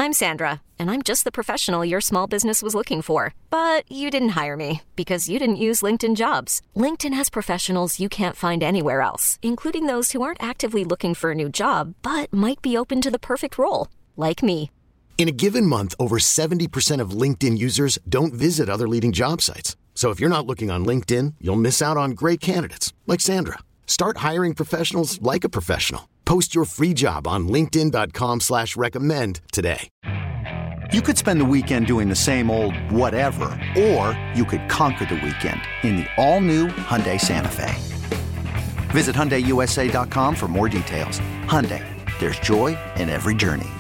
I'm Sandra, and I'm just the professional your small business was looking for. But you didn't hire me because you didn't use LinkedIn Jobs. LinkedIn has professionals you can't find anywhere else, including those who aren't actively looking for a new job, but might be open to the perfect role, like me. In a given month, over 70% of LinkedIn users don't visit other leading job sites. So if you're not looking on LinkedIn, you'll miss out on great candidates like Sandra. Start hiring professionals like a professional. Post your free job on linkedin.com/recommend today. You could spend the weekend doing the same old whatever, or you could conquer the weekend in the all-new Hyundai Santa Fe. Visit HyundaiUSA.com for more details. Hyundai, there's joy in every journey.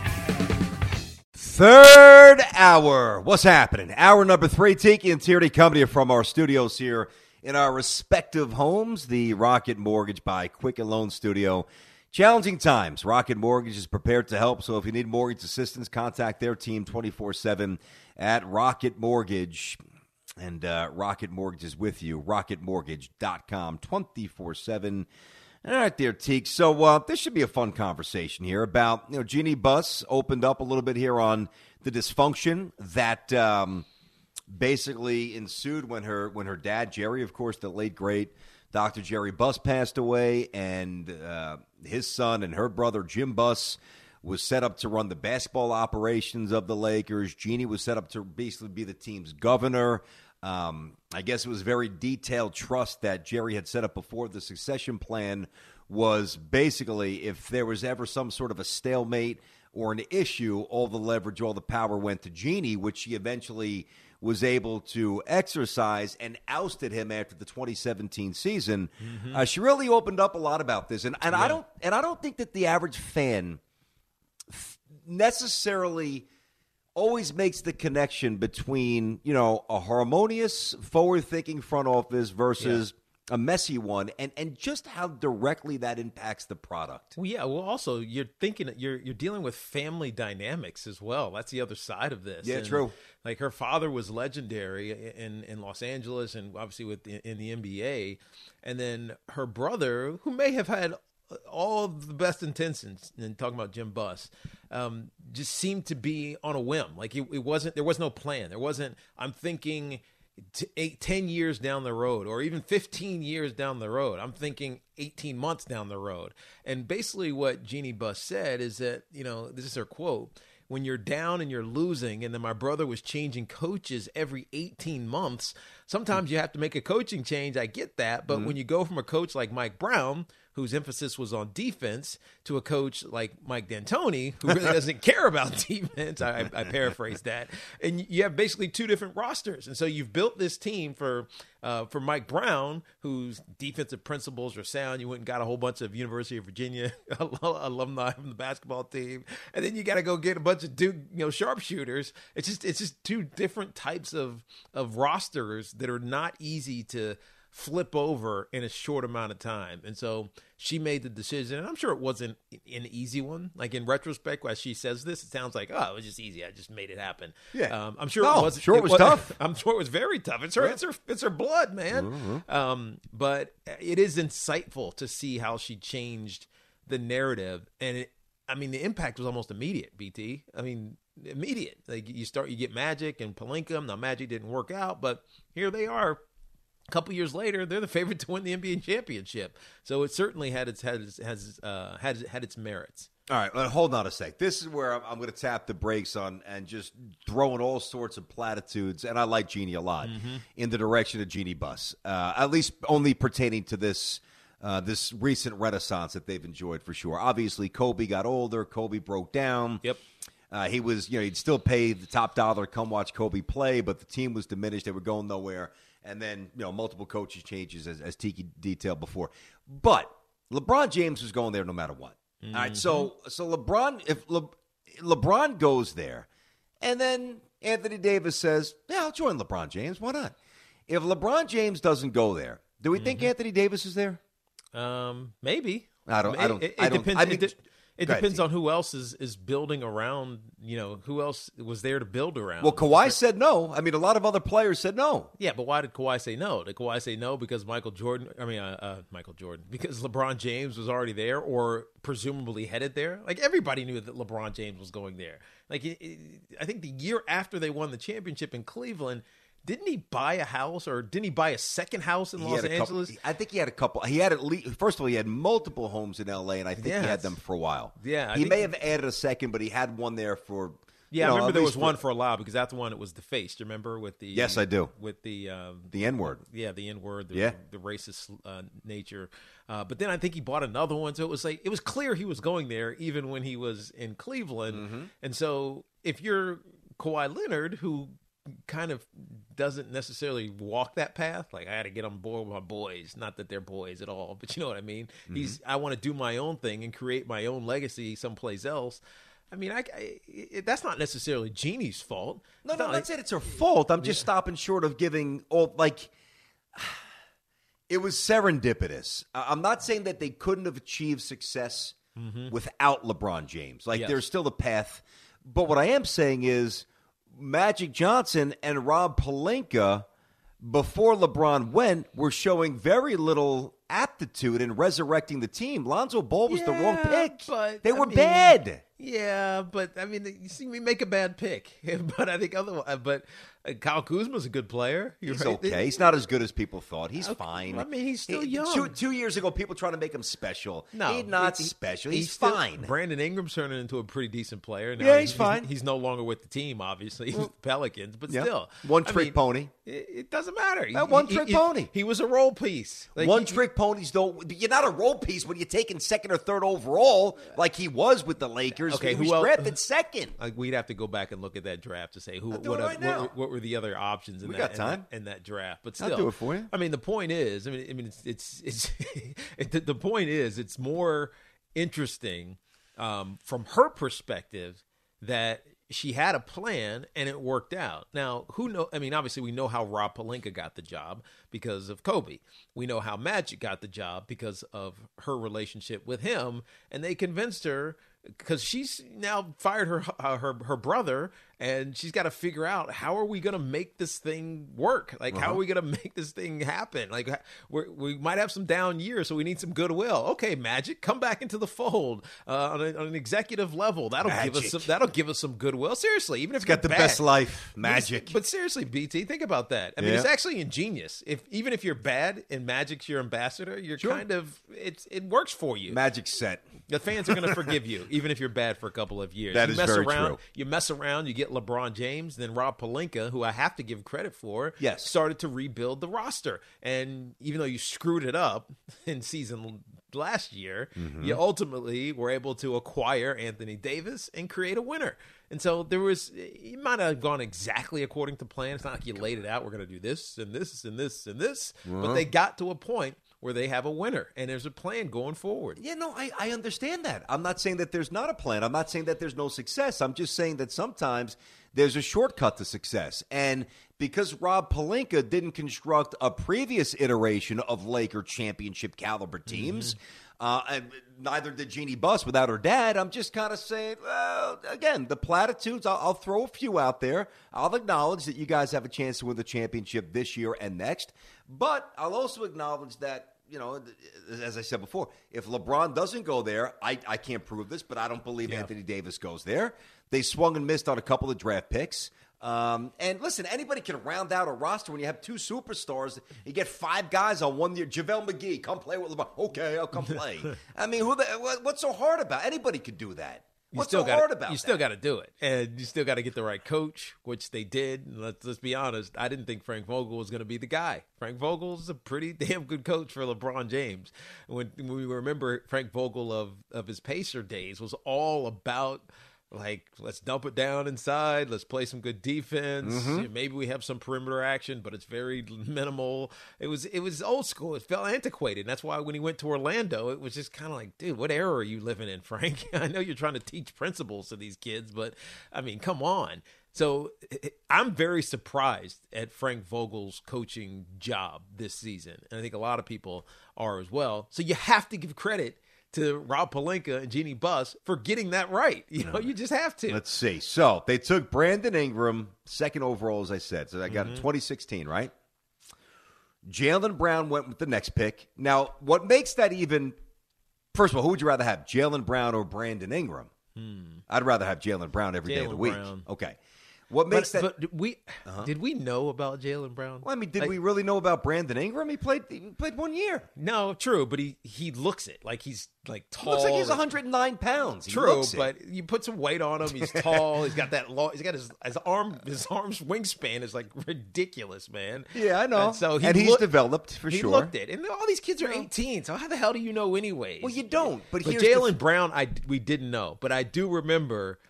Third hour. What's happening? Hour number 3. Tiki and Tierney coming to you from our studios here in our respective homes. The Rocket Mortgage by Quicken Loan Studio. Challenging times. Rocket Mortgage is prepared to help. So if you need mortgage assistance, contact their team 24/7 at Rocket Mortgage. And Rocket Mortgage is with you. RocketMortgage.com 24/7. All right there, Teak. So this should be a fun conversation here about, Jeannie Buss opened up a little bit here on the dysfunction that basically ensued when her dad, Jerry, of course, the late, great Dr. Jerry Buss passed away, and his son and her brother, Jim Buss, was set up to run the basketball operations of the Lakers. Jeannie was set up to basically be the team's governor. I guess it was very detailed trust that Jerry had set up before. The succession plan was basically if there was ever some sort of a stalemate or an issue, all the leverage, all the power went to Jeannie, which she eventually was able to exercise and ousted him after the 2017 season. Mm-hmm. She really opened up a lot about this, and I don't think that the average fan necessarily always makes the connection between, a harmonious, forward-thinking front office versus a messy one, and just how directly that impacts the product. Well, yeah. Well, also, you're dealing with family dynamics as well. That's the other side of this. Yeah, and, true. Like, her father was legendary in Los Angeles and obviously in the NBA. And then her brother, who may have had all of the best intentions, and talking about Jim Buss, just seemed to be on a whim. Like it wasn't, there was no plan. There wasn't, I'm thinking 10 years down the road, or even 15 years down the road. I'm thinking 18 months down the road. And basically what Jeannie Buss said is that, this is her quote, "When you're down and you're losing, and then my brother was changing coaches every 18 months, sometimes you have to make a coaching change. I get that. But when you go from a coach like Mike Brown, whose emphasis was on defense, to a coach like Mike D'Antoni, who really doesn't care about defense," I paraphrase that, and you have basically two different rosters. And so you've built this team for Mike Brown, whose defensive principles are sound. You went and got a whole bunch of University of Virginia alumni from the basketball team, and then you got to go get a bunch of Duke, sharpshooters. It's just two different types of rosters that are not easy to flip over in a short amount of time. And so she made the decision, and I'm sure it wasn't an easy one. Like, in retrospect, as she says this, it sounds like, it was just easy. I just made it happen. Yeah. I'm sure it wasn't. Sure it was tough. I'm sure it was very tough. It's her blood, man. Mm-hmm. But it is insightful to see how she changed the narrative. And the impact was almost immediate, BT. Immediate. Like, you get Magic and Pelinka. Now, Magic didn't work out, but here they are. A couple years later, they're the favorite to win the NBA championship. So it certainly had its merits. All right, hold on a sec. This is where I'm going to tap the brakes on and just throwing all sorts of platitudes, and I like Jeannie a lot, in the direction of Jeannie Buss, at least only pertaining to this recent renaissance that they've enjoyed for sure. Obviously, Kobe got older. Kobe broke down. Yep. He was, he'd still pay the top dollar to come watch Kobe play, but the team was diminished. They were going nowhere. And then, multiple coaches changes, as Tiki detailed before. But LeBron James was going there no matter what. Mm-hmm. All right, so LeBron, if LeBron goes there, and then Anthony Davis says, "Yeah, I'll join LeBron James. Why not?" If LeBron James doesn't go there, do we think Anthony Davis is there? Maybe. I don't. It It depends on who else is building around, who else was there to build around. Well, Kawhi said no. I mean, a lot of other players said no. Yeah, but why did Kawhi say no? Did Kawhi say no because because LeBron James was already there or presumably headed there? Like, everybody knew that LeBron James was going there. Like, I think the year after they won the championship in Cleveland, didn't he buy a house or didn't he buy a second house in Los Angeles? I think he had a couple. He had at least, first of all, he had multiple homes in L.A., and I think he had them for a while. Yeah. He may have added a second, but he had one there for... Yeah, I remember there was one for a while because that's the one that was defaced. Do you remember with the... Yes, I do. With the N-word. Yeah, the N-word, the racist nature. But then I think he bought another one. So it was clear he was going there even when he was in Cleveland. Mm-hmm. And so if you're Kawhi Leonard, who kind of doesn't necessarily walk that path, like, I had to get on board with my boys. Not that they're boys at all, but you know what I mean? Mm-hmm. I want to do my own thing and create my own legacy someplace else. I mean, that's not necessarily Jeannie's fault. No, I'm not saying it's her fault. I'm just stopping short of giving it was serendipitous. I'm not saying that they couldn't have achieved success without LeBron James. There's still a path. But what I am saying is Magic Johnson and Rob Pelinka, before LeBron went, were showing very little aptitude in resurrecting the team. Lonzo Ball was the wrong pick. But they were bad. Yeah, but I mean, you see me make a bad pick. But I think otherwise. But Kyle Kuzma's a good player. He's right. Okay. He's not as good as people thought. He's fine. I mean, he's still young. 2 years ago, people trying to make him special. No, he's not special. He's fine. Brandon Ingram's turning into a pretty decent player. Now, yeah, he's fine. He's no longer with the team, obviously. He's with the Pelicans, but still. One-trick pony. It doesn't matter. One-trick pony. He was a role piece. One-trick ponies don't. You're not a role piece when you're taking second or third overall like he was with the Lakers. Okay, he was drafted second. We'd have to go back and look at that draft to say what were the other options in that draft. But still, I'll do it for you. I mean, the point is, the point is, it's more interesting from her perspective that she had a plan and it worked out. Now, who knows? I mean, obviously, we know how Rob Pelinka got the job because of Kobe. We know how Magic got the job because of her relationship with him, and they convinced her because she's now fired her brother, and she's got to figure out, how are we going to make this thing work? Like, how are we going to make this thing happen? Like, we might have some down years, so we need some goodwill. Okay, Magic, come back into the fold on an executive level. That'll give us some goodwill. Seriously, even if got the best life, Magic. But seriously, BT, think about that. I mean, it's actually ingenious. Even if you're bad and Magic's your ambassador, you're kind of it works for you. Magic set. The fans are going to forgive you, even if you're bad for a couple of years. That is very true. You mess around, you get LeBron James, then Rob Pelinka, who I have to give credit for, yes, started to rebuild the roster. And even though you screwed it up in season last year, you ultimately were able to acquire Anthony Davis and create a winner. And so it might not have gone exactly according to plan. It's not like you laid it out. We're going to do this and this and this and this. But they got to a point where they have a winner, and there's a plan going forward. Yeah, no, I understand that. I'm not saying that there's not a plan. I'm not saying that there's no success. I'm just saying that sometimes there's a shortcut to success. And because Rob Pelinka didn't construct a previous iteration of Laker championship caliber teams, and neither did Jeannie Buss without her dad, I'm just kind of saying, well, again, the platitudes, I'll throw a few out there. I'll acknowledge that you guys have a chance to win the championship this year and next. But I'll also acknowledge that, as I said before, if LeBron doesn't go there, I can't prove this, but I don't believe Anthony Davis goes there. They swung and missed on a couple of draft picks. And listen, anybody can round out a roster when you have two superstars. You get five guys on 1 year. JaVale McGee, come play with LeBron. Okay, I'll come play. I mean, what's so hard about it? Anybody could do that. What's so hard about it? You still got to do it. And you still got to get the right coach, which they did. And let's be honest, I didn't think Frank Vogel was going to be the guy. Frank Vogel's a pretty damn good coach for LeBron James. When we remember Frank Vogel of his Pacer days was all about, like, let's dump it down inside. Let's play some good defense. Maybe we have some perimeter action, but it's very minimal. It was old school. It felt antiquated. And that's why when he went to Orlando, it was just kind of like, dude, what era are you living in, Frank? I know you're trying to teach principles to these kids, but, I mean, come on. So I'm very surprised at Frank Vogel's coaching job this season. And I think a lot of people are as well. So you have to give credit to Rob Pelinka and Jeannie Buss for getting that right. You just have to. Let's see. So they took Brandon Ingram, second overall, as I said. So I got 2016, right? Jaylen Brown went with the next pick. Now, what makes that even – first of all, who would you rather have, Jaylen Brown or Brandon Ingram? I'd rather have Jaylen Brown every day of the week. Brown. Okay. What makes that? But did we know about Jaylen Brown? Well, I mean, did we really know about Brandon Ingram? He played 1 year. No, true, but he looks it like he's like tall. Looks like he's 109 pounds. True, but you put some weight on him. He's tall. He's got that long. He's got his arm's wingspan is like ridiculous, man. Yeah, I know. And so he's developed for he sure. He looked it, and all these kids are 18. So how the hell do you know, anyways? Well, you don't. But Jaylen Brown, we didn't know, but I do remember.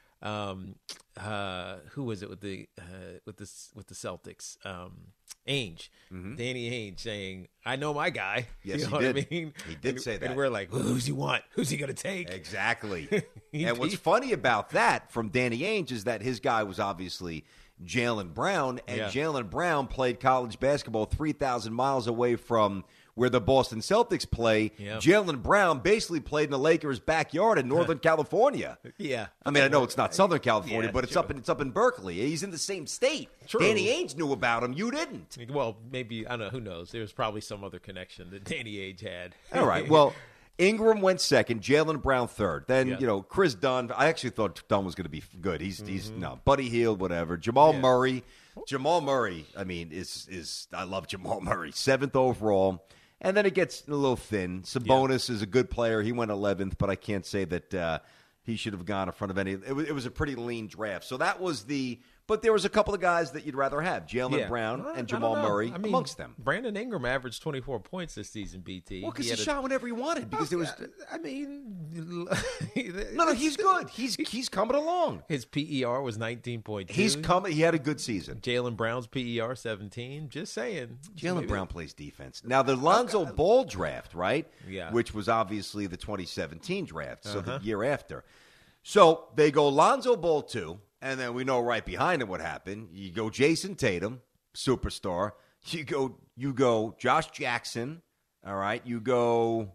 Who was it with the Celtics? Ainge, Danny Ainge saying, "I know my guy." Yes, you know he did. What I mean? He did say that, and we're like, "Who's he want? Who's he going to take?" Exactly. And what's funny about that from Danny Ainge is that his guy was obviously Jaylen Brown, and Jaylen Brown played college basketball 3,000 miles away from where the Boston Celtics play. Yep. Jaylen Brown basically played in the Lakers' backyard in Northern California. Yeah. I mean, I know it's not Southern California, Yeah, but it's true. up in Berkeley. He's in the same state. True. Danny Ainge knew about him. You didn't. Well, maybe, I don't know, who knows? There's probably some other connection that Danny Ainge had. All right. Well, Ingram went second, Jaylen Brown third. Then, Chris Dunn. I actually thought Dunn was going to be good. He's no, Buddy Hield, whatever. Jamal Murray. Jamal Murray, I mean, is I love Jamal Murray. 7th overall. And then it gets a little thin. Sabonis is a good player. He went 11th, but I can't say that he should have gone in front of any. It was a pretty lean draft. So that was the. But there was a couple of guys that you'd rather have, Jaylen Brown and Jamal Murray amongst them. Brandon Ingram averaged 24 points this season, BT. Well, because he shot whenever he wanted. Because there was. I mean, no, he's good. He's coming along. His PER was 19.2. He's coming. He had a good season. Jaylen Brown's PER 17. Just saying. Jaylen Brown plays defense. Now the Lonzo Ball draft, right? Yeah. Which was obviously the 2017 draft, so the year after. So they go Lonzo Ball 2. And then we know right behind him what happened. You go Jason Tatum, superstar. You go Josh Jackson. All right. You go.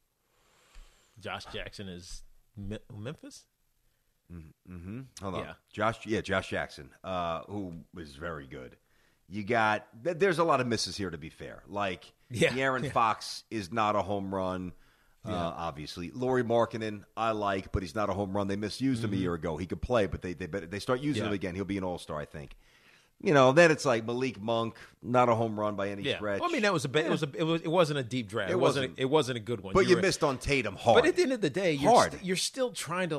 Josh Jackson is Memphis? Mm-hmm. Hold on. Josh Jackson, who is very good. You got. There's a lot of misses here, to be fair. Like, De'Aaron Fox is not a home run. Obviously, Lauri Markkanen I like, but he's not a home run. They misused him a year ago. He could play, but they start using him again. He'll be an all-star, I think. Then it's like Malik Monk, not a home run by any stretch. Well, I mean, that was it wasn't a deep draft. It wasn't a good one. But you missed on Tatum hard. But at the end of the day, you're still trying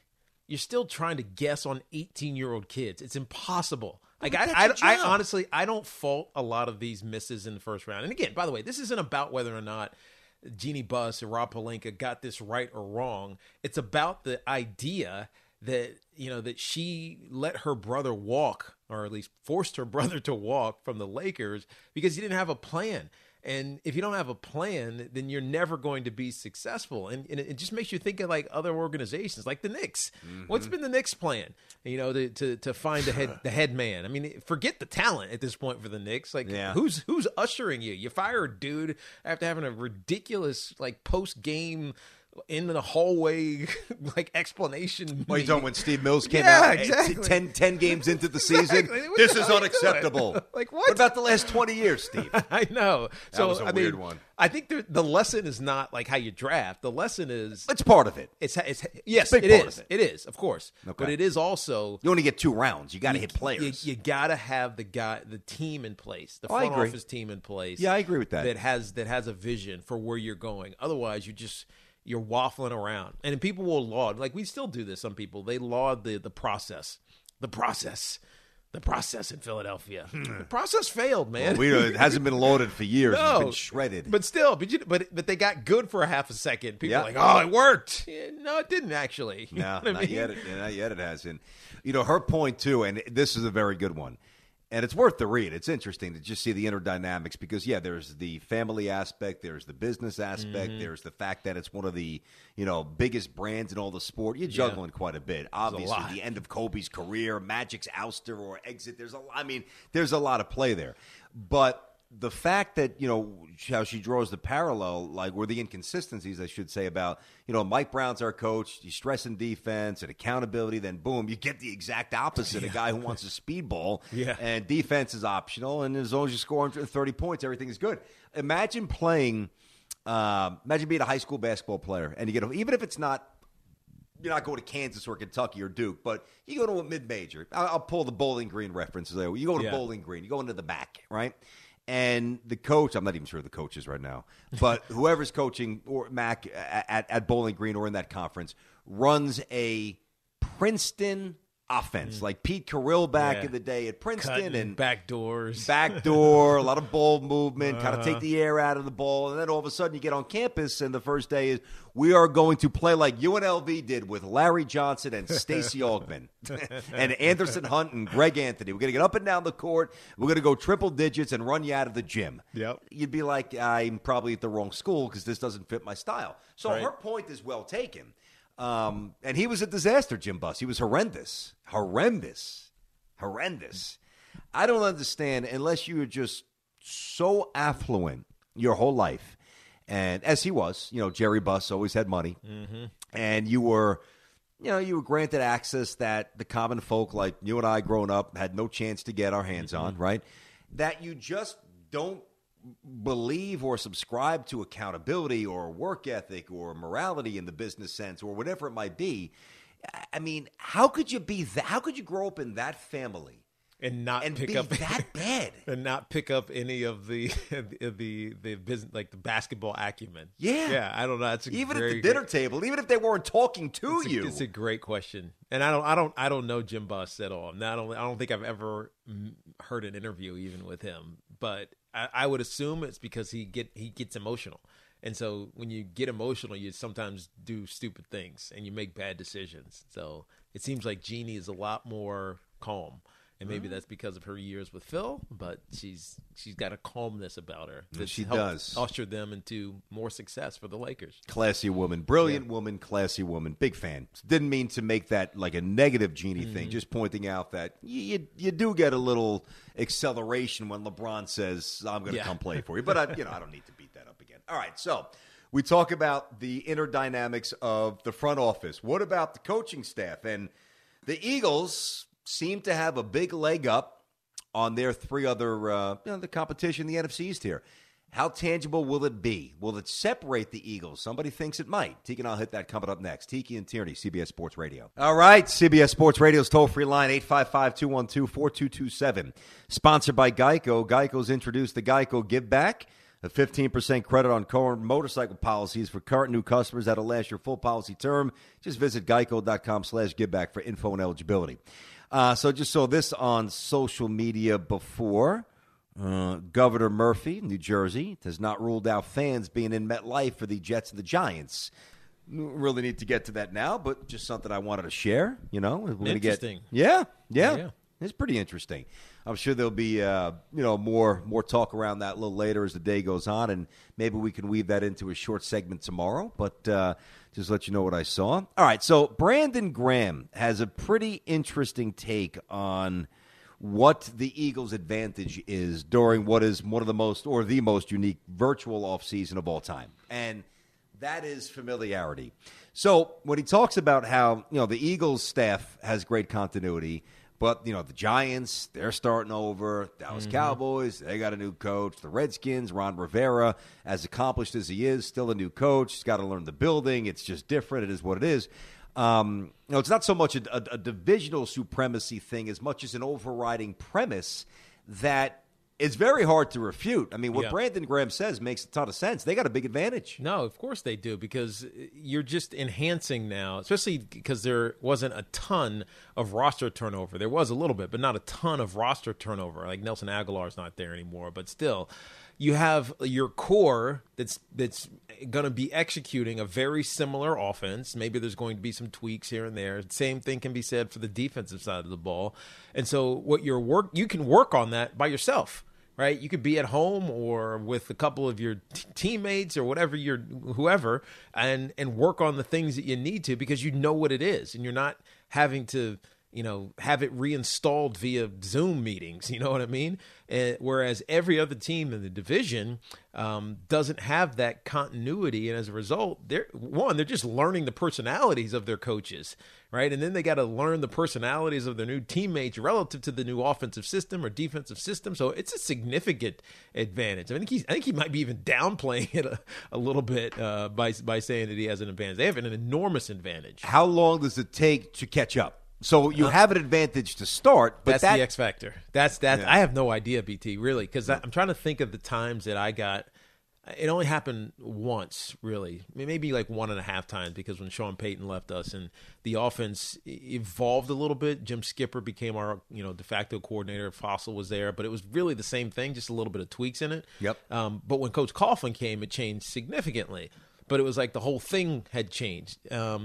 to guess on 18-year-old kids. It's impossible. Like I honestly don't fault a lot of these misses in the first round. And again, by the way, this isn't about whether or not Jeannie Buss or Rob Pelinka got this right or wrong. It's about the idea that, that she let her brother walk, or at least forced her brother to walk from the Lakers because he didn't have a plan. And if you don't have a plan, then you're never going to be successful. And it just makes you think of like other organizations, like the Knicks. Mm-hmm. What's been the Knicks' plan? To find the head man. I mean, forget the talent at this point for the Knicks. Like, who's ushering you? You fire a dude after having a ridiculous like post game in the hallway like explanation. What are you talking when Steve Mills came out? Exactly. 10 games into the season. Exactly. This is unacceptable. Like what? What about the last 20 years, Steve? I know. That was a weird one. I think the lesson is not like how you draft. The lesson is it's part of it. Yes, it is. It is, of course. Okay. But it is also you only get 2 rounds. You got to hit players. You got to have the team in place, the front office team in place. Yeah, I agree with that. That has a vision for where you're going. Otherwise, you're waffling around. And people will laud, like we still do this, some people, they laud the process. The process in Philadelphia. The process failed, man. Well, it hasn't been loaded for years. No, it's been shredded. But still, but they got good for a half a second. People are like, oh, it worked. Yeah, no, it didn't actually. No, not yet. Not yet it hasn't. Her point, too, and this is a very good one. And it's worth the read. It's interesting to just see the inner dynamics because, there's the family aspect, there's the business aspect, there's the fact that it's one of the, biggest brands in all the sport. You're juggling quite a bit. Obviously, the end of Kobe's career, Magic's ouster or exit. There's a lot of play there. But the fact that, how she draws the parallel, or the inconsistencies, I should say, about, Mike Brown's our coach, he's stressing defense and accountability, then boom, you get the exact opposite, a guy who wants a speedball, and defense is optional, and as long as you score 130 points, everything is good. Imagine being a high school basketball player, and you get, even if it's not, you're not going to Kansas or Kentucky or Duke, but you go to a mid-major. I'll pull the Bowling Green references there. You go to Bowling Green, you go into the back, right? And the coach, I'm not even sure who the coach is right now, but whoever's coaching or Mac at Bowling Green or in that conference runs a Princeton offense, like Pete Carrill back in the day at Princeton. Cutting, and backdoor, a lot of ball movement, kind of take the air out of the ball, and then all of a sudden you get on campus, and the first day is, we are going to play like UNLV did with Larry Johnson and Stacey Augmon and Anderson Hunt and Greg Anthony. We're going to get up and down the court. We're going to go triple digits and run you out of the gym. Yep. You'd be like, I'm probably at the wrong school because this doesn't fit my style. So her point is well taken. And he was a disaster, Jim Buss. He was horrendous. I don't understand, unless you were just so affluent your whole life, and as he was, Jerry Buss always had money, and you were granted access that the common folk like you and I growing up had no chance to get our hands on, right? That you just don't believe or subscribe to accountability or work ethic or morality in the business sense or whatever it might be. I mean, how could you be that? How could you grow up in that family and not pick be up that bad and not pick up any of the business, like the basketball acumen? Yeah, I don't know. It's even at the dinner table, even if they weren't talking to you. It's a great question, and I don't know Jim Buss at all. I don't think I've ever heard an interview even with him, but I would assume it's because he gets emotional. And so when you get emotional, you sometimes do stupid things and you make bad decisions. So it seems like Jeannie is a lot more calm. And maybe that's because of her years with Phil, but she's got a calmness about her that she helped does usher them into more success for the Lakers. Classy woman, brilliant woman, classy woman. Big fan. Didn't mean to make that like a negative Jeannie thing. Just pointing out that you do get a little acceleration when LeBron says, "I'm going to come play for you." But I don't need to beat that up again. All right, so we talk about the inner dynamics of the front office. What about the coaching staff? And the Eagles seem to have a big leg up on their three other, the competition, the NFC East here. How tangible will it be? Will it separate the Eagles? Somebody thinks it might. Tiki and I'll hit that coming up next. Tiki and Tierney, CBS Sports Radio. All right, CBS Sports Radio's toll-free line, 855-212-4227. Sponsored by Geico. Geico's introduced the Geico Give Back, a 15% credit on current motorcycle policies for current new customers that'll last your full policy term. Just visit geico.com/giveback for info and eligibility. So just saw this on social media before. Governor Murphy, New Jersey, has not ruled out fans being in MetLife for the Jets and the Giants. Really need to get to that now, but just something I wanted to share. We're interesting. Yeah. It's pretty interesting. I'm sure there'll be more talk around that a little later as the day goes on, and maybe we can weave that into a short segment tomorrow. But just let you know what I saw. All right, so Brandon Graham has a pretty interesting take on what the Eagles' advantage is during what is one of the most unique virtual offseason of all time, and that is familiarity. So when he talks about how the Eagles staff has great continuity, but, the Giants, they're starting over. Dallas Cowboys, they got a new coach. The Redskins, Ron Rivera, as accomplished as he is, still a new coach. He's got to learn the building. It's just different. It is what it is. It's not so much a divisional supremacy thing as much as an overriding premise that it's very hard to refute. I mean, what Brandon Graham says makes a ton of sense. They got a big advantage. No, of course they do, because you're just enhancing now, especially because there wasn't a ton of roster turnover. There was a little bit, but not a ton of roster turnover. Like Nelson Aguilar's not there anymore, but still, you have your core that's going to be executing a very similar offense. Maybe there's going to be some tweaks here and there. Same thing can be said for the defensive side of the ball. And so you can work on that by yourself. Right, you could be at home or with a couple of your teammates or whoever, and work on the things that you need to, because you know what it is, and you're not having to have it reinstalled via Zoom meetings. You know what I mean? Whereas every other team in the division doesn't have that continuity. And as a result, they're just learning the personalities of their coaches, right? And then they got to learn the personalities of their new teammates relative to the new offensive system or defensive system. So it's a significant advantage. I think he might be even downplaying it a little bit by saying that he has an advantage. They have an enormous advantage. How long does it take to catch up? So you have an advantage to start, but that's the X factor. That's yeah. I have no idea, BT, really, because I'm trying to think of the times that I got. It only happened once, really, maybe like 1.5 times, because when Sean Payton left us and the offense evolved a little bit, Jim Skipper became our de facto coordinator. Fossil was there, but it was really the same thing, just a little bit of tweaks in it. Yep. But when Coach Coughlin came, it changed significantly. But it was like the whole thing had changed.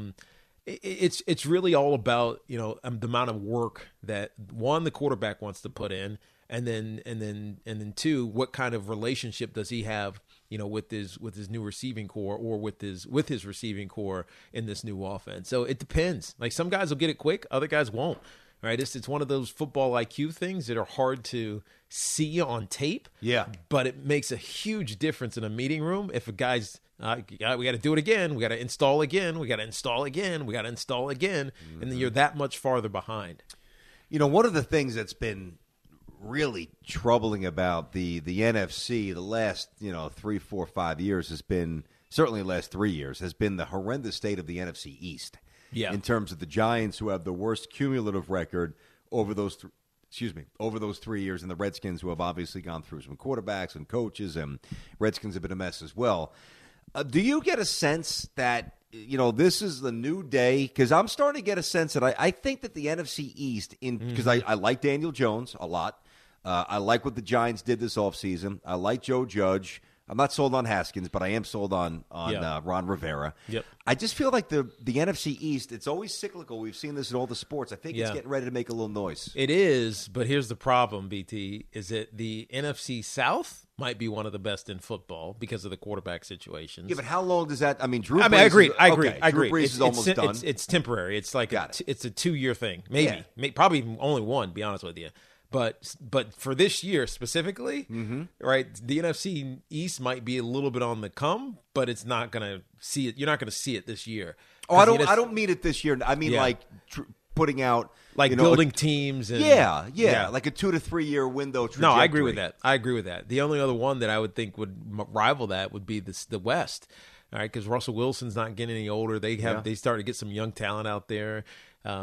It's really all about the amount of work that the quarterback wants to put in, and then two, what kind of relationship does he have with his new receiving core or with his receiving core in this new offense. So it depends. Like some guys will get it quick, other guys won't. Right? It's one of those football IQ things that are hard to see on tape. Yeah, but it makes a huge difference in a meeting room if a guy's we got to do it again. We got to install again. We got to install again. We got to install again. And then you're that much farther behind. One of the things that's been really troubling about the NFC the last 3, 4, 5 years has been, certainly the last 3 years, has been the horrendous state of the NFC East. Yeah. In terms of the Giants, who have the worst cumulative record over those 3 years, and the Redskins, who have obviously gone through some quarterbacks and coaches, and Redskins have been a mess as well. Do you get a sense that, this is the new day? Because I'm starting to get a sense that I think that the NFC East, because I like Daniel Jones a lot. I like what the Giants did this offseason. I like Joe Judge. I'm not sold on Haskins, but I am sold on Ron Rivera. Yep. I just feel like the NFC East, it's always cyclical. We've seen this in all the sports. I think it's getting ready to make a little noise. It is, but here's the problem, BT, is that the NFC South might be one of the best in football because of the quarterback situations. Yeah, but how long does that? I mean, Drew Brees. I agree. Drew Brees is almost done. It's temporary. It's like it's a 2-year thing, maybe, probably only one. To be honest with you. But for this year specifically, right? The NFC East might be a little bit on the come, but it's not going to see it. You're not going to see it this year. Oh, I don't mean it this year. I mean putting out building teams. And, like a 2 to 3 year window trajectory. No, I agree with that. The only other one that I would think would rival that would be the West. All right, because Russell Wilson's not getting any older. They started to get some young talent out there. The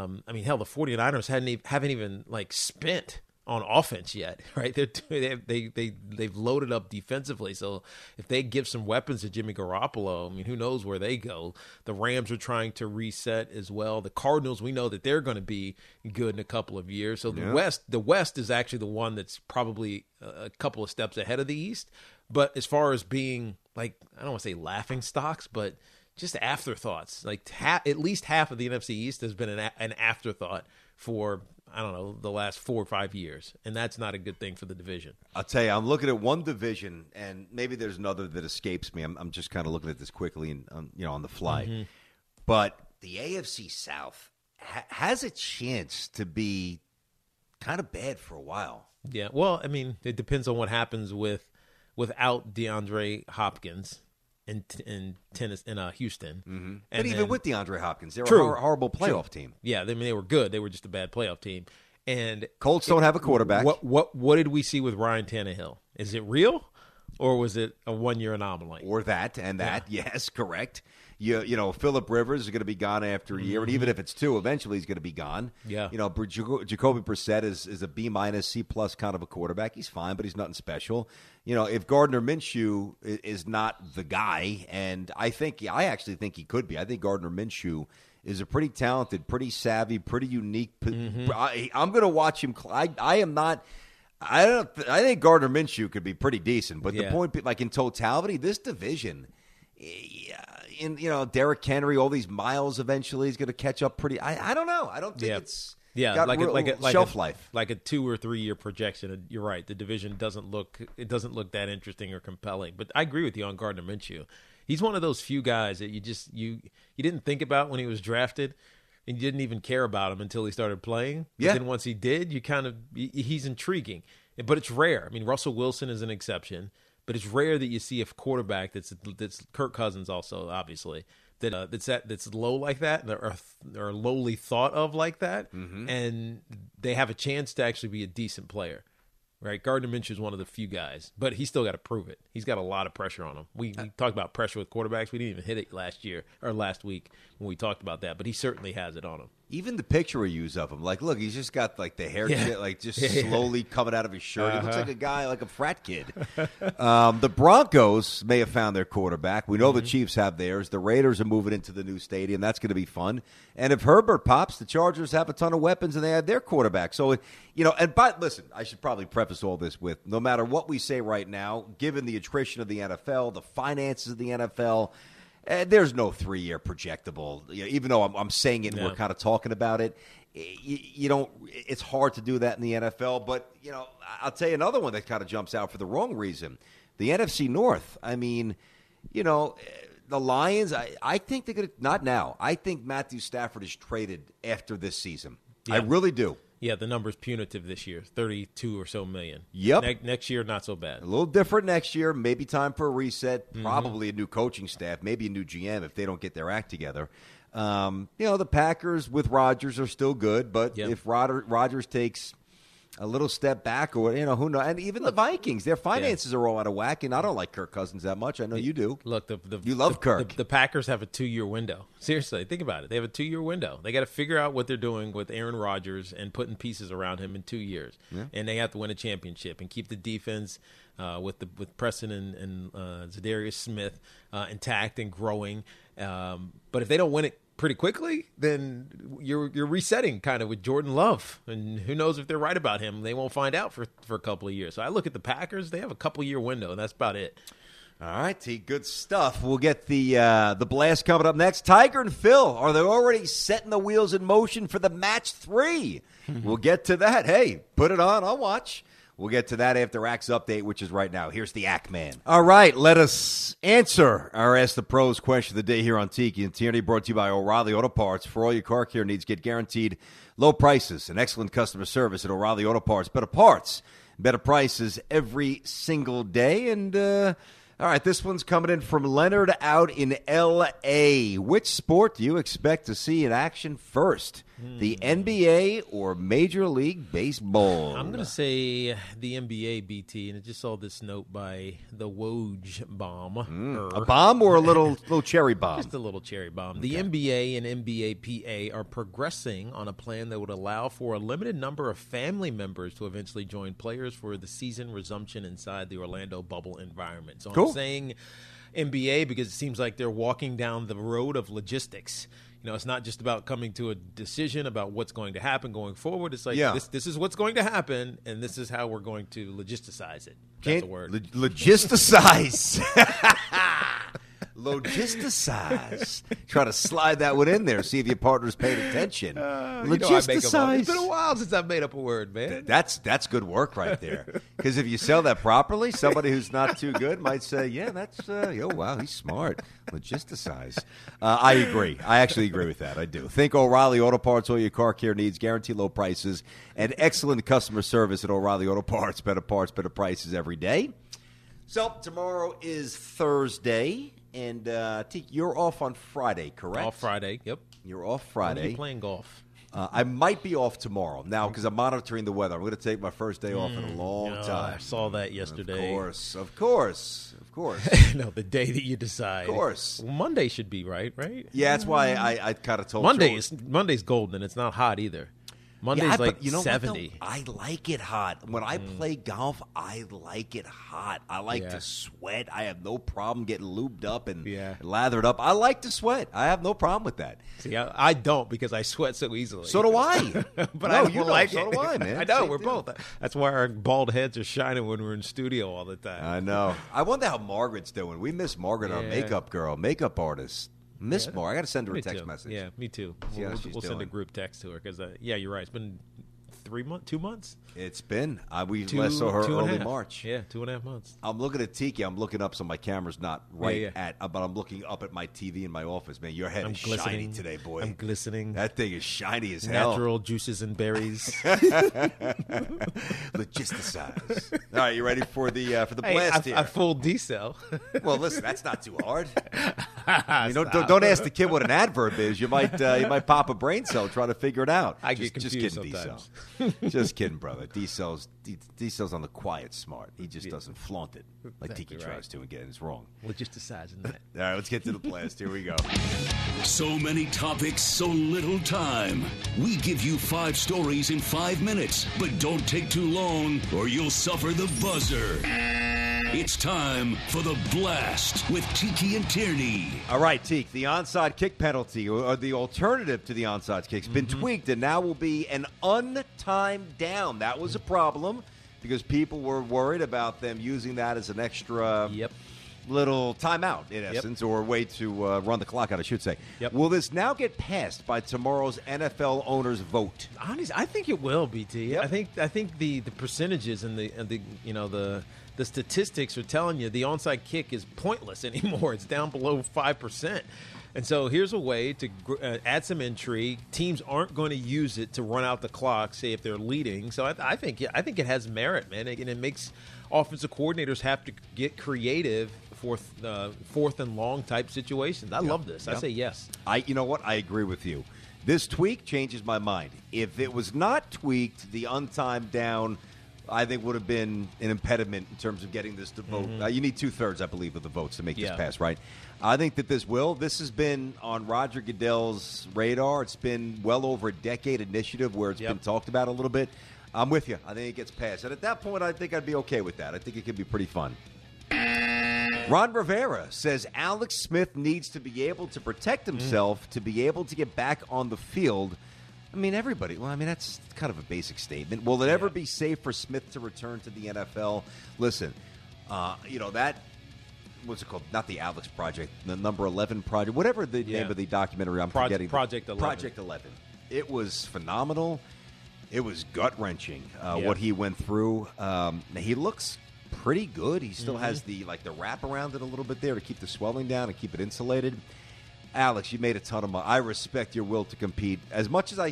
49ers haven't even spent on offense yet, right? They've loaded up defensively. So if they give some weapons to Jimmy Garoppolo, who knows where they go? The Rams are trying to reset as well. The Cardinals, we know that they're going to be good in a couple of years. So the West is actually the one that's probably a couple of steps ahead of the East. But as far as being I don't want to say laughing stocks, but just afterthoughts. At least half of the NFC East has been an afterthought for, I don't know, the last 4 or 5 years, and that's not a good thing for the division. I'll tell you, I'm looking at one division, and maybe there's another that escapes me. I'm just kind of looking at this quickly and on the fly. But the AFC South has a chance to be kind of bad for a while. Yeah, well, it depends on what happens without DeAndre Hopkins in Houston. But even with DeAndre Hopkins, they're a horrible playoff team. Yeah, they were good. They were just a bad playoff team. And Colts don't have a quarterback. What did we see with Ryan Tannehill? Is it real, or was it a 1-year anomaly? Or that, yes, correct. Phillip Rivers is going to be gone after a year, and even if it's 2, eventually he's going to be gone. Yeah. Jacoby Brissett is a B-, C+ kind of a quarterback. He's fine, but he's nothing special. If Gardner Minshew is not the guy, and I actually think he could be. I think Gardner Minshew is a pretty talented, pretty savvy, pretty unique. I'm going to watch him. I am not. I think Gardner Minshew could be pretty decent, but the point, in totality, this division. Derrick Henry, all these miles eventually is going to catch up pretty. I don't know. I don't think it's got shelf life. Like a 2 or 3 year projection. You're right. The division doesn't look that interesting or compelling. But I agree with you on Gardner Minshew. He's one of those few guys that you didn't think about when he was drafted. and you didn't even care about him until he started playing. But Yeah. then once he did, he's intriguing. But it's rare. I mean, Russell Wilson is an exception, but it's rare that you see a quarterback that's Kirk Cousins also, obviously, that's low like that, or lowly thought of like that, and they have a chance to actually be a decent player. Right, Gardner Minshew is one of the few guys, but he's still got to prove it. He's got a lot of pressure on him. We talked about pressure with quarterbacks. We didn't even hit it last week when we talked about that, but he certainly has it on him. Even the picture we use of him, like, look, he's just got like the hair just slowly coming out of his shirt. He looks like a guy, like a frat kid. The Broncos may have found their quarterback. We know the Chiefs have theirs. The Raiders are moving into the new stadium. That's going to be fun. And if Herbert pops, the Chargers have a ton of weapons, and they have their quarterback. So, listen, I should probably preface all this with, no matter what we say right now, given the attrition of the NFL, the finances of the NFL, there's no 3-year projectable. Even though I'm saying it and we're kind of talking about it, you don't. It's hard to do that in the NFL. But I'll tell you another one that kind of jumps out for the wrong reason: the NFC North. I mean, the Lions. I think they're going to not now. I think Matthew Stafford is traded after this season. Yeah. I really do. Yeah, the number's punitive this year, 32 or so million. Yep. Next year, not so bad. A little different next year. Maybe time for a reset. Probably a new coaching staff. Maybe a new GM if they don't get their act together. The Packers with Rodgers are still good, but if Rodgers takes a little step back, or who knows? And even the Vikings, their finances are all out of whack. And I don't like Kirk Cousins that much. I know you do. Look, you love Kirk. The Packers have a 2-year window. Seriously, think about it. They have a 2-year window. They got to figure out what they're doing with Aaron Rodgers and putting pieces around him in 2 years. Yeah. And they have to win a championship and keep the defense with Preston and Zadarius Smith intact and growing. But if they don't win it pretty quickly, then you're resetting kind of with Jordan Love, and who knows if they're right about him. They won't find out for a couple of years. So I look at the Packers; they have a couple-year window, and that's about it. All right, T, good stuff. We'll get the blast coming up next. Tiger and Phil, are they already setting the wheels in motion for the match 3? We'll get to that. Hey, put it on, I'll watch. We'll get to that after Ack's update, which is right now. Here's the Ack Man. All right, let us answer our Ask the Pros question of the day here on Tiki and Tierney, brought to you by O'Reilly Auto Parts. For all your car care needs, get guaranteed low prices and excellent customer service at O'Reilly Auto Parts. Better parts, better prices every single day. And, all right, this one's coming in from Leonard out in L.A. Which sport do you expect to see in action first? The NBA or Major League Baseball? I'm going to say the NBA, BT, and I just saw this note by the Woj bomb. A bomb or a little cherry bomb? Just a little cherry bomb. The NBA and NBA PA are progressing on a plan that would allow for a limited number of family members to eventually join players for the season resumption inside the Orlando bubble environment. So cool. I'm saying NBA because it seems like they're walking down the road of logistics. It's not just about coming to a decision about what's going to happen going forward. It's like, this is what's going to happen, and this is how we're going to logisticize it. That's a word. Logisticize. Logisticize. Try to slide that one in there. See if your partner's paying attention. Logisticize. It's been a while since I've made up a word, man. That's good work right there. Because if you sell that properly, somebody who's not too good might say, yeah, that's, wow, he's smart. Logisticize. I agree. I actually agree with that. I do. Think O'Reilly Auto Parts, all your car care needs, guarantee low prices, and excellent customer service at O'Reilly Auto Parts. Better parts, better prices every day. So tomorrow is Thursday. And, T, you're off on Friday, correct? Off Friday, yep. You're off Friday. When are you playing golf? I might be off tomorrow. Now, because I'm monitoring the weather. I'm going to take my first day off in a long time. I saw that yesterday. Of course. No, the day that you decide. Of course. Well, Monday should be right? Yeah, that's why I kind of told Monday's golden, and it's not hot either. Monday's 70. I like it hot. When I play golf, I like it hot. I like to sweat. I have no problem getting lubed up and lathered up. I like to sweat. I have no problem with that. See, I don't because I sweat so easily. So do I. But I don't like it. So do I, man. I know. We're both. That's why our bald heads are shining when we're in studio all the time. I know. I wonder how Margaret's doing. We miss Margaret, our makeup artist. Miss Mar. I got to send her a text message. Yeah, me too. We'll send a group text to her because, you're right. It's been 2 months. It's been. We last saw her early March. Yeah, 2.5 months. I'm looking at Tiki. I'm looking up, so my camera's not right but I'm looking up at my TV in my office. Man, your head is shiny today, boy. I'm glistening. That thing is shiny as hell. Natural juices and berries. Logisticize. All right, you ready for the blast here? I fooled D-Cell. Well, listen, that's not too hard. Don't ask the kid what an adverb is. You might pop a brain cell trying to figure it out. I get confused sometimes. D-Cell. Just kidding, brother. D-Cell's on the quiet smart. He just doesn't flaunt it like Tiki tries to again. It's wrong. Logisticizing that. All right, let's get to the blast. Here we go. So many topics, so little time. We give you 5 stories in 5 minutes, but don't take too long or you'll suffer the buzzer. It's time for the blast with Tiki and Tierney. All right, Tiki, the onside kick penalty, or the alternative to the onside kick, has been tweaked and now will be an untimed down. That was a problem because people were worried about them using that as an extra little timeout, in essence, or a way to run the clock out, I should say. Will this now get passed by tomorrow's NFL owners' vote? Honestly, I think it will, BT. I think the percentages and the statistics are telling you the onside kick is pointless anymore. It's down below 5%. And so here's a way to add some intrigue. Teams aren't going to use it to run out the clock, say if they're leading. So I think it has merit, man. And it makes offensive coordinators have to get creative for fourth and long type situations. I love this. I say yes. You know what? I agree with you. This tweak changes my mind. If it was not tweaked, the untimed down, I think, would have been an impediment in terms of getting this to vote. You need 2/3, I believe, of the votes to make this pass, right? I think that this will. This has been on Roger Goodell's radar. It's been well over a decade initiative where it's been talked about a little bit. I'm with you. I think it gets passed. And at that point, I think I'd be okay with that. I think it could be pretty fun. Ron Rivera says Alex Smith needs to be able to protect himself to be able to get back on the field. I mean, everybody. Well, I mean, that's kind of a basic statement. Will it ever be safe for Smith to return to the NFL? Listen, that, what's it called? Not the Alex Project, the Number 11 Project, whatever the name of the documentary. I'm forgetting. Project 11. Project 11. It was phenomenal. It was gut-wrenching what he went through. He looks pretty good. He still has the wrap around it a little bit there to keep the swelling down and keep it insulated. Alex, you made a ton of money. I respect your will to compete. As much as I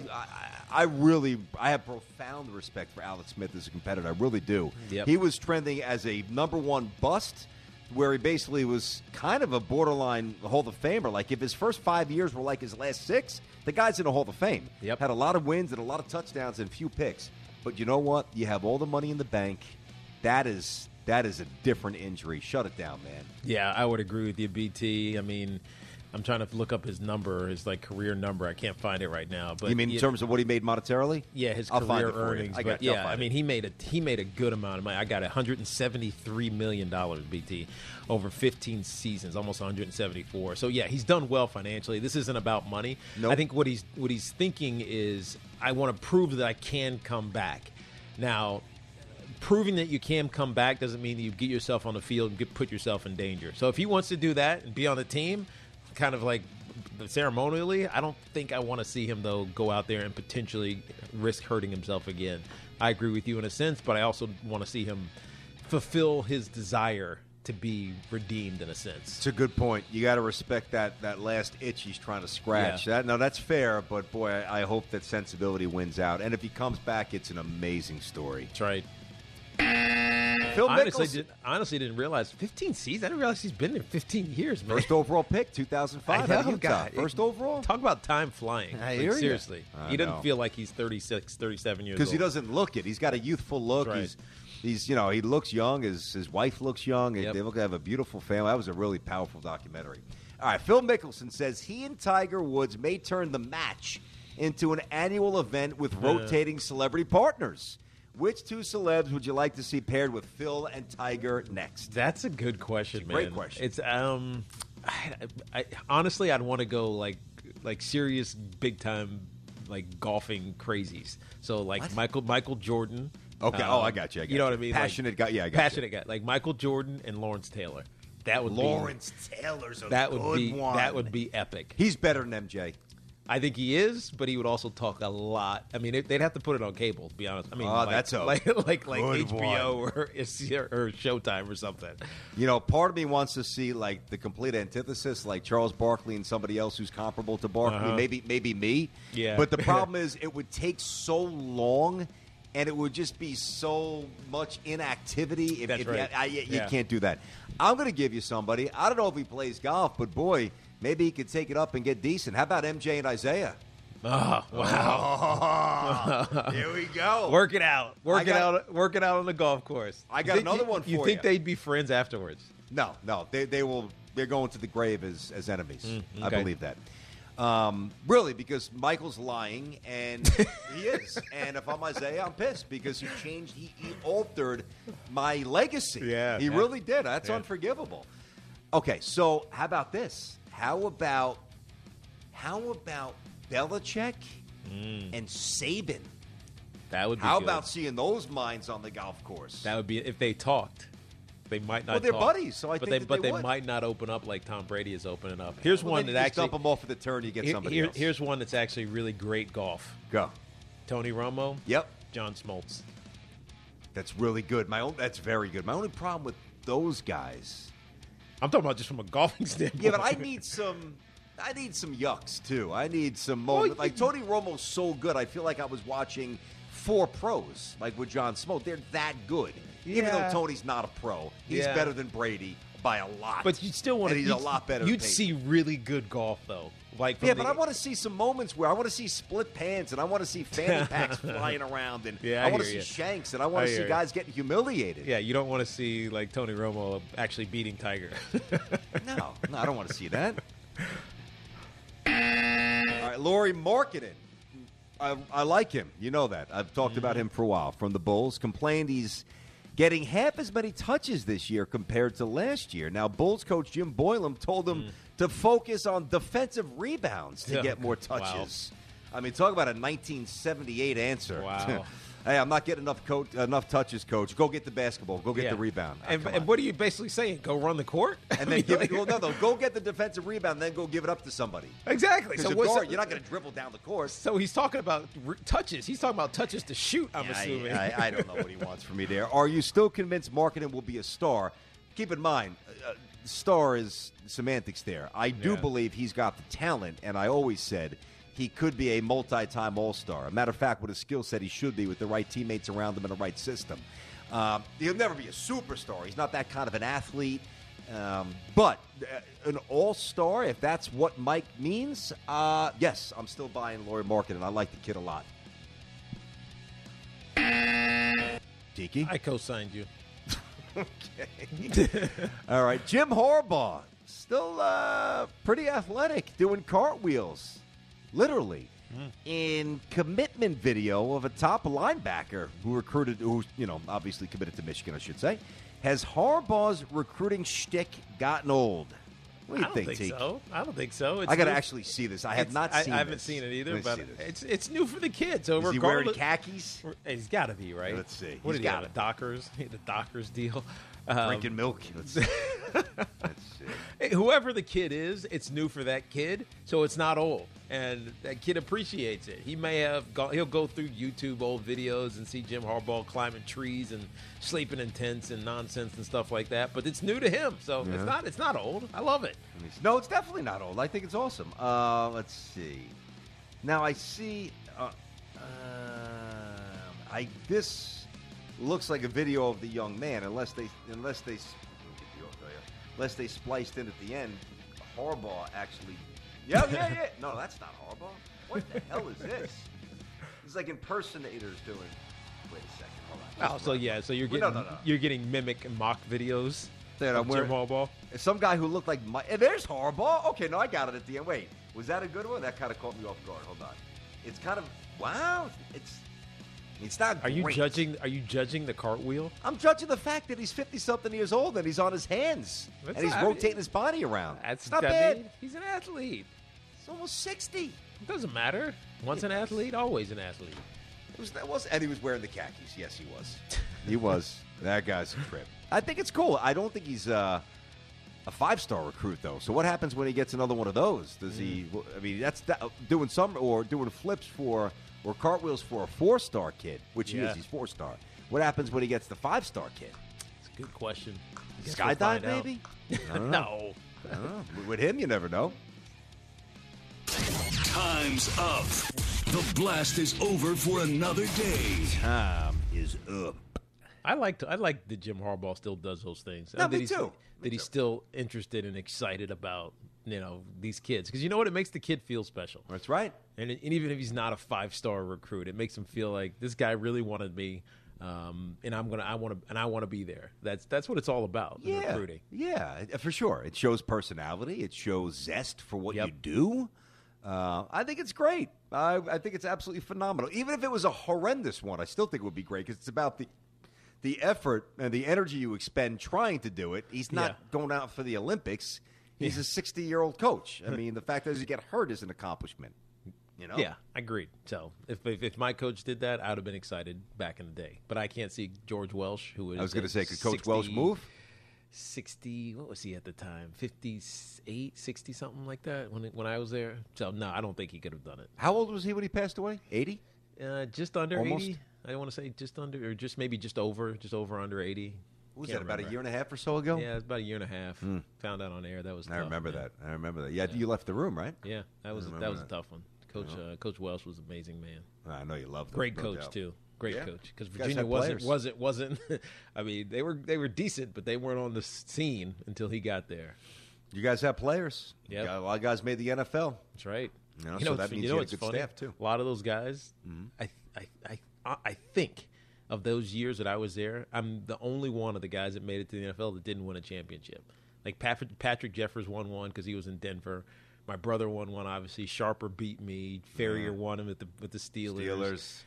have profound respect for Alex Smith as a competitor. I really do. He was trending as a number 1 bust, where he basically was kind of a borderline Hall of Famer. Like, if his first 5 years were like his last 6, the guy's in the Hall of Fame. Had a lot of wins and a lot of touchdowns and few picks. But you know what? You have all the money in the bank. That is a different injury. Shut it down, man. Yeah, I would agree with you, BT. I mean, I'm trying to look up his number, his career number. I can't find it right now. But you mean in terms of what he made monetarily? Yeah, his career earnings. But I mean, he made a good amount of money. I got $173 million, BT, over 15 seasons, almost 174. So yeah, he's done well financially. This isn't about money. Nope. I think what he's thinking is, I want to prove that I can come back. Now, proving that you can come back doesn't mean that you get yourself on the field and put yourself in danger. So if he wants to do that and be on the team, kind of like ceremonially, I don't think I want to see him, though, go out there and potentially risk hurting himself again. I agree with you in a sense, but I also want to see him fulfill his desire to be redeemed in a sense. It's a good point. You got to respect that last itch he's trying to scratch. That's fair, but boy, I hope that sensibility wins out. And if he comes back, it's an amazing story. That's right. Phil honestly didn't realize 15 seasons. I didn't realize he's been there 15 years, man. First overall pick, 2005. I know, God. First overall. Talk about time flying. Seriously. He doesn't know. feel like he's 36, 37 years old. Because he doesn't look it. He's got a youthful look. Right. He's he looks young. His wife looks young. Yep. They look to have a beautiful family. That was a really powerful documentary. All right, Phil Mickelson says he and Tiger Woods may turn the match into an annual event with rotating celebrity partners. Which 2 celebs would you like to see paired with Phil and Tiger next? That's a good question, man. Great question. It's honestly, I'd want to go like serious big time golfing crazies. So what? Michael Jordan. Okay. I got you. You know what I mean? Passionate guy. Yeah, I got passionate guy. Like Michael Jordan and Lawrence Taylor. Lawrence Taylor's a good one. That would be epic. He's better than MJ. I think he is, but he would also talk a lot. I mean, they'd have to put it on cable, to be honest. I mean, that's a like good HBO or Showtime or something. Part of me wants to see like the complete antithesis, like Charles Barkley and somebody else who's comparable to Barkley, maybe me. Yeah. But the problem is, it would take so long, and it would just be so much inactivity. That's right. You can't do that. I'm going to give you somebody. I don't know if he plays golf, but boy, maybe he could take it up and get decent. How about MJ and Isaiah? Oh, wow. Here we go. Work it out. Work it out on the golf course. I got another one for you. You think they'd be friends afterwards? No. They will. They're going to the grave as enemies. Okay. I believe that. Really, because Michael's lying, and he is. And if I'm Isaiah, I'm pissed because he altered my legacy. Yeah. He really did. That's unforgivable. Okay, so how about this? How about Belichick and Saban? That would be How good. about seeing those minds on the golf course? That would be if they talked. They might not. Well, they're talk, buddies, so I think that but they they would. might not open up like Tom Brady is opening up. Here's one then that you actually dump them off at the turn. You get somebody else. Here's one that's actually really great golf. Go. Tony Romo. Yep. John Smoltz. That's really good. That's very good. My only problem with those guys. I'm talking about just from a golfing standpoint. Yeah, but I need some yucks too. I need some moments. Like Tony Romo's so good. I feel like I was watching 4 pros, like with John Smoltz. They're that good. Even though Yeah. Tony's not a pro, he's Yeah. better than Brady by a lot. But you still want and he's a lot better. You'd than see really good golf though. Like Yeah, but I want to see some moments where I want to see split pants and I want to see fanny packs flying around and Yeah, I I want to hear see you. shanks and I want I to see hear you. guys getting humiliated. Yeah, you don't want to see like Tony Romo actually beating Tiger. No, I don't want to see that. All right, Lauri Markkanen. I like him. You know that. I've talked about him for a while. From the Bulls, complained he's getting half as many touches this year compared to last year. Now, Bulls coach Jim Boylan told him to focus on defensive rebounds to Yeah. get more touches. I mean, talk about a 1978 answer. Wow. Hey, I'm not getting enough touches, coach. Go get the basketball. Go get Yeah. the rebound. And, Come and on. what are you basically saying? Go run the court? And then give it. Well, no. Go get the defensive rebound, then go give it up to somebody. Exactly. Because you're not going to dribble down the court. So he's talking about touches. He's talking about touches to shoot, I'm assuming. I don't know what he wants from me there. Are you still convinced Markkanen will be a star? Keep in mind, star is semantics there. I do believe he's got the talent, and I always said he could be a multi-time All-Star. A matter of fact, with his skill set, he should be with the right teammates around him and the right system. He'll never be a superstar. He's not that kind of an athlete. But an all-star, if that's what Mike means, yes, I'm still buying Lauri Markkanen. I like the kid a lot. Tiki? I co-signed you. Okay. All right. Jim Harbaugh, still pretty athletic, doing cartwheels, literally, in commitment video of a top linebacker who obviously committed to Michigan, I should say. Has Harbaugh's recruiting shtick gotten old? What do you I think, don't think Tiki? so. I don't think so. I got to actually see this. I have not seen this. I haven't seen it either, Let me but see this. it's new for the kids. So Is he wearing regardless- khakis? He's got to be, right? Let's see. What He's did he gotta have? Dockers? The Dockers deal? Drinking milk? Let's see. Let's see. Whoever the kid is, it's new for that kid, so it's not old. And that kid appreciates it. He may have he'll go through YouTube old videos and see Jim Harbaugh climbing trees and sleeping in tents and nonsense and stuff like that. But it's new to him, so it's not old. I love it. No, it's definitely not old. I think it's awesome. Let's see. Now I see. This looks like a video of the young man, unless they spliced in at the end. Harbaugh actually. Yeah. No, that's not Harbaugh. What the hell is this? It's like impersonators doing. Wait a second. Hold on. So you're Well, getting no. you're getting mimic and mock videos That of I'm Jim wearing. Harbaugh. Some guy who looked like there's Harbaugh. Okay, no, I got it at the end. Wait, was that a good one? That kind of caught me off guard. Hold on. It's kind of wow. It's not. Are you great. judging? Are you judging the cartwheel? I'm judging the fact that he's 50-something years old and he's on his hands That's and he's not- rotating his body around. That's not I bad. mean, he's an athlete. He's almost 60. It doesn't matter. Once an athlete, always an athlete. And he was wearing the khakis. Yes, he was. He was. That guy's a trip. I think it's cool. I don't think he's a 5-star recruit, though. So what happens when he gets another one of those? Does he? I mean, that's doing flips or cartwheels for a 4-star kid, which he is. He's 4-star. What happens when he gets the 5-star kid? It's a good question. Skydive, maybe? I don't know. No. I don't know. With him, you never know. Time's up. The blast is over for another day. Time is up. I like that Jim Harbaugh still does those things. No, me too. That he's still interested and excited about, these kids. Because you know what? It makes the kid feel special. That's right. And even if he's not a 5-star recruit, it makes him feel like this guy really wanted me, and I want to be there. That's what it's all about in recruiting. Yeah, for sure. It shows personality. It shows zest for what you do. I think it's great. I think it's absolutely phenomenal. Even if it was a horrendous one, I still think it would be great because it's about the effort and the energy you expend trying to do it. He's not going out for the Olympics. He's a 60-year-old coach. I mean, the fact that he get hurt is an accomplishment. Yeah, agreed. So if my coach did that, I would have been excited back in the day. But I can't see George Welsh, who is. I was going to say, could Coach Welsh move? 60, what was he at the time? 58, 60, something like that when I was there. So, no, I don't think he could have done it. How old was he when he passed away? 80? Just under Almost? 80. I don't want to say just under, or just maybe just over under 80. What was that, about a year and a half or so ago? Yeah, it was about a year and a half. Found out on air. That was tough. I remember that. Yeah, you left the room, right? Yeah, that was a tough one. Coach Welsh was an amazing man. I know you loved him. Great coach too. Great coach, because Virginia wasn't. I mean, they were decent, but they weren't on the scene until he got there. You guys have players. Yeah, a lot of guys made the NFL. That's right. So that means you had a good staff too. A lot of those guys, I think of those years that I was there, I'm the only one of the guys that made it to the NFL that didn't win a championship. Like Patrick Jeffers won one because he was in Denver. My brother won one, obviously. Sharper beat me. Ferrier won him with the Steelers.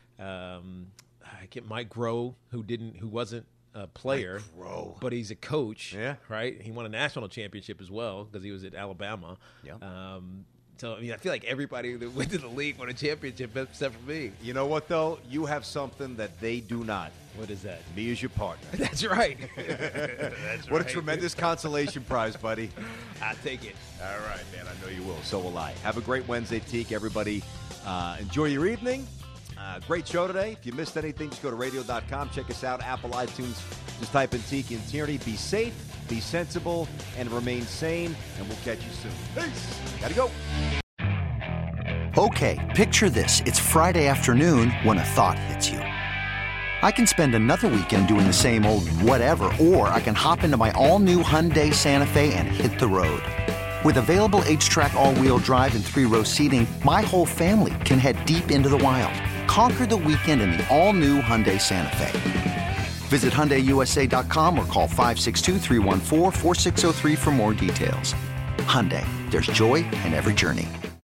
I get Mike Groh, who wasn't a player, but he's a coach. Yeah, right. He won a national championship as well because he was at Alabama. Yeah. So I mean, I feel like everybody that went to the league won a championship except for me. You know what though? You have something that they do not. What is that? Me as your partner. That's right. What a tremendous consolation prize, buddy. I'll take it. All right, man. I know you will. So will I. Have a great Wednesday, Teak. Everybody, enjoy your evening. Great show today. If you missed anything, just go to radio.com. Check us out. Apple, iTunes. Just type in Tiki and Tierney. Be safe, be sensible, and remain sane. And we'll catch you soon. Peace. Gotta go. Okay, picture this. It's Friday afternoon when a thought hits you. I can spend another weekend doing the same old whatever, or I can hop into my all-new Hyundai Santa Fe and hit the road. With available H-Track all-wheel drive and 3-row seating, my whole family can head deep into the wild. Conquer the weekend in the all-new Hyundai Santa Fe. Visit HyundaiUSA.com or call 562-314-4603 for more details. Hyundai, there's joy in every journey.